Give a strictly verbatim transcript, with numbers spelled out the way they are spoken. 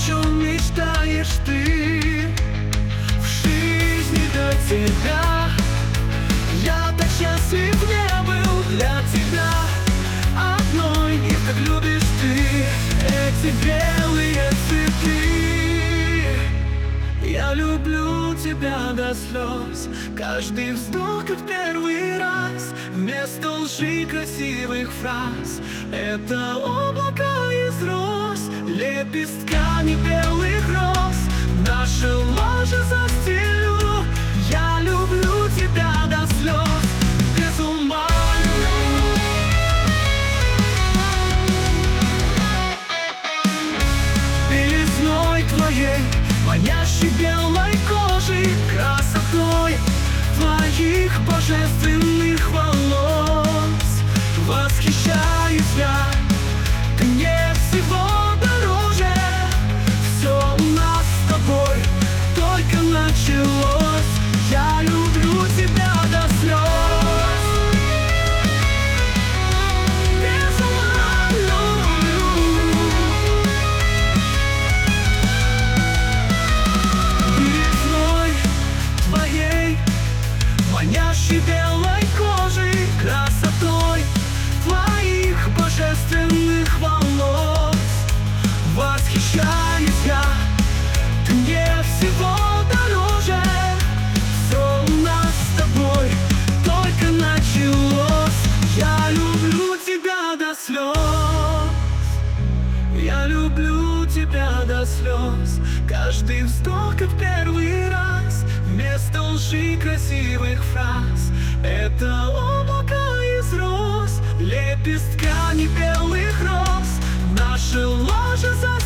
чем мечтаешь ты в жизни до тебя. Я так счастлив не был для тебя одной, и как любишь ты эти белые цветы. Я люблю тебя до слез, каждый вздох как первый раз. Вместо лжи красивых фраз это облака из роз, лепестками белых роз наше ложе застелю. Я люблю тебя до слез, без ума. Белизной твоей, манящей белой кожей, красотой твоих божественных волос восхищаюсь я. Ты мне всего дороже, все у нас с тобой только началось. Я люблю тебя до слез, без ума люблю. Белизной твоей, манящей белой кожей, красотой твоих божественных волос восхищаюсь я. Ты мне всего дороже, все у нас с тобой только началось. Я люблю тебя до слез, я люблю тебя до слез. Каждый вздох как первый раз, вместо лжи красивых фраз это облака из роз, лепестками белых роз наше ложе за